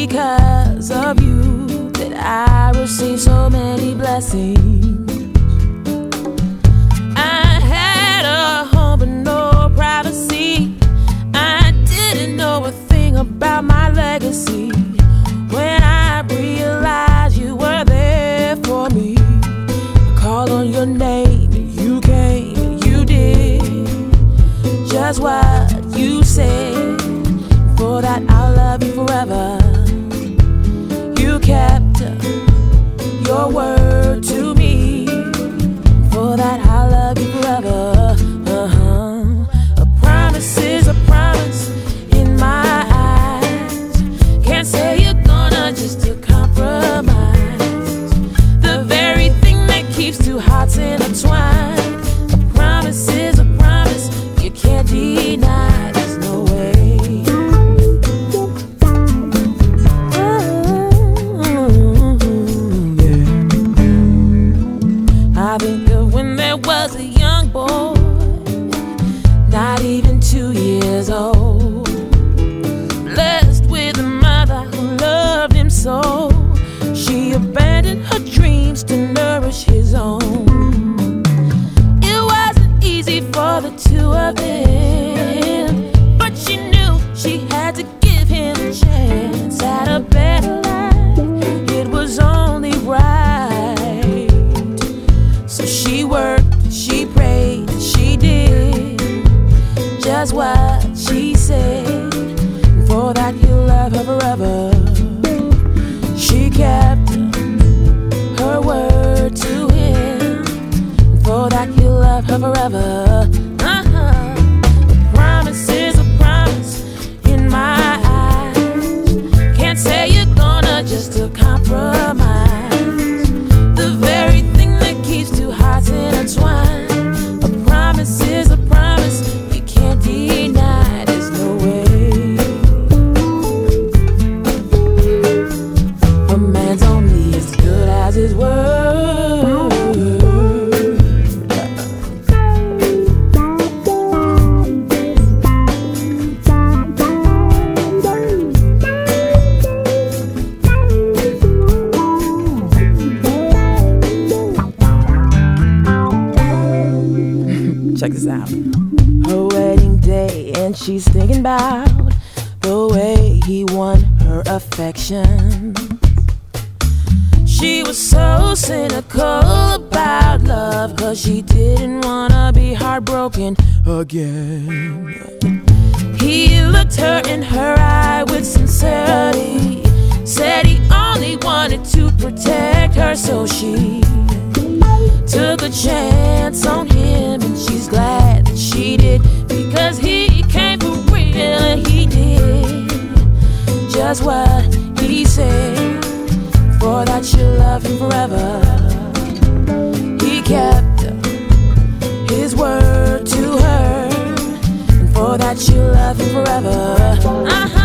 because of you that I receive so many blessings. I had a home but no privacy. I didn't know a thing about my legacy. When I realized you were there for me, I called on your name and you came and you did just what you said. For that I'll love you forever. You kept your word to me. For that I'll love you forever. A promise is a promise in my eyes. Can't say you're gonna just to compromise the very thing that keeps two hearts intertwined. A promise is a promise you can't deny. There's no way. I think of when there was a young boy, not even 2 years old, blessed with a mother who loved him so. She abandoned her dreams to nourish his own. It wasn't easy for the two of them, but she knew she had to give him a chance at a better life. It was only right. So she worked, she prayed, she did just what she said. And for that he'll love her forever. She kept her word to him. And for that he'll love her forever. A promise is a promise in my eyes. Can't say you're gonna just to compromise the very thing that keeps two hearts intertwined. A promise is a promise you can't deny. There's no way. A man's only as good as his word. Check this out. Her wedding day, and she's thinking about the way he won her affection. She was so cynical about love, 'cause she didn't wanna be heartbroken again. He looked her in her eye with sincerity, said he only wanted to protect her, so she took a chance on him, and she's glad that she did, because he came for real and he did just what he said. For that she'll love him forever. He kept his word to her, and for that she'll love him forever.